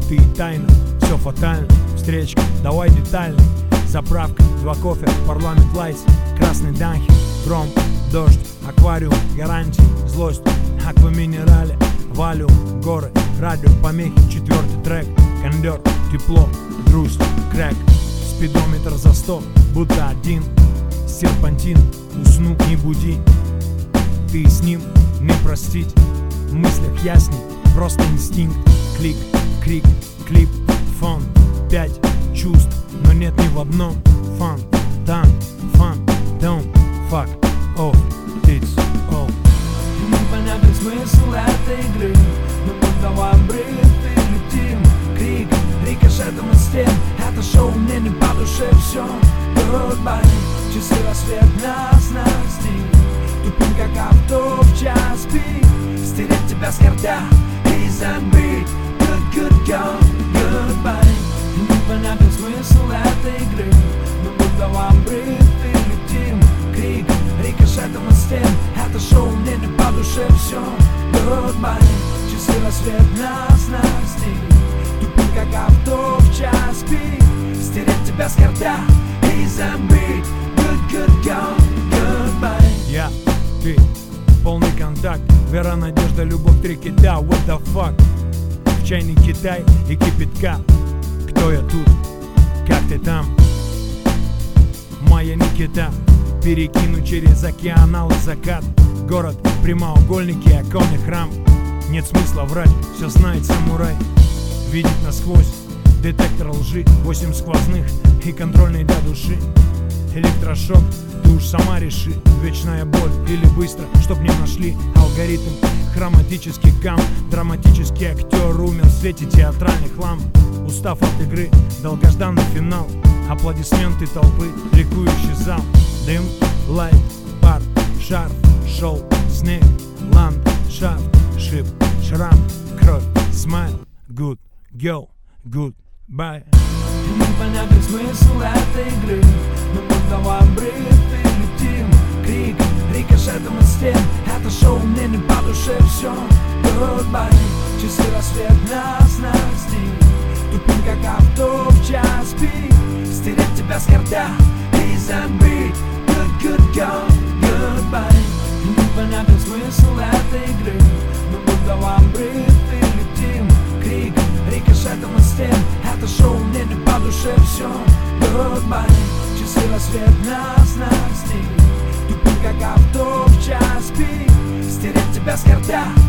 ты и тайна, все фатально. Встречка, давай детально. Заправка, 2 кофе, парламент лайс, красный данхи, гром, дождь, аквариум, гарантии, злость, акваминерале, валюм, горы, радио, помехи, 4-й трек, кондер, тепло, грусть, крэк, спидометр за 100, будто один, серпантин, усну, не буди, ты с ним не простить, в мыслях ясней, просто инстинкт, клик, крик, клип, фон, 5 чувств, но нет ни в одном, фан, дан, фан, don't fuck off, it's all. Непонятный смысл этой игры, но будто в обрыв и летим. Крик, рикошетом от стен, это шоу мне не по душе, все goodbye. Часы рассвет нас настиг, тупим как авто в час пик. Стереть тебя с карта и забыть, good go, goodbye. Непонятный смысл этой игры, но будто в обрыв и летим. Крик, рикошетом от стен, это шоу мне не по душе, все goodbye. Часы рассвет нас настиг, тупим как авто в час пик. Стереть тебя с карта и забыть, good go, goodbye. Я, ты, полный контакт, вера, надежда, любовь, 3 кита, what the fuck. В чайник Китай и кипятка. Кто я тут? Как ты там? Моя Никита. Перекину через океан алый закат. Город, прямоугольники, оконный храм. Нет смысла врать, все знает самурай. Видит насквозь, детектор лжи, 8 сквозных и контрольный для души. Электрошок, ты уж сама реши, вечная боль или быстро, чтоб не нашли. Алгоритм, хроматический гамм, драматический актер умер в свете театральных ламп. Устав от игры, долгожданный финал, аплодисменты толпы, ликующий зал. Дым, лайт, пар, шарф, шел, снег, ландшафт, шип, шрам, кровь, смайл, good, girl, goodbye. Непонятный смысл этой игры, но будто в обрыв и летим. Крик, рикошетом от стен, это шоу мне не по душе, все goodbye. Часы рассвет нас настиг, тупим как авто в час пик. Стереть тебя с карта и забыть, good go, goodbye. Непонятный смысл этой игры, но будто в обрыв и летим. Крик, рикошетом от стен, это шоу мне не по душе, все goodbye. Часы рассвет нас настиг, тупим как авто в час пик. Стереть тебя с карта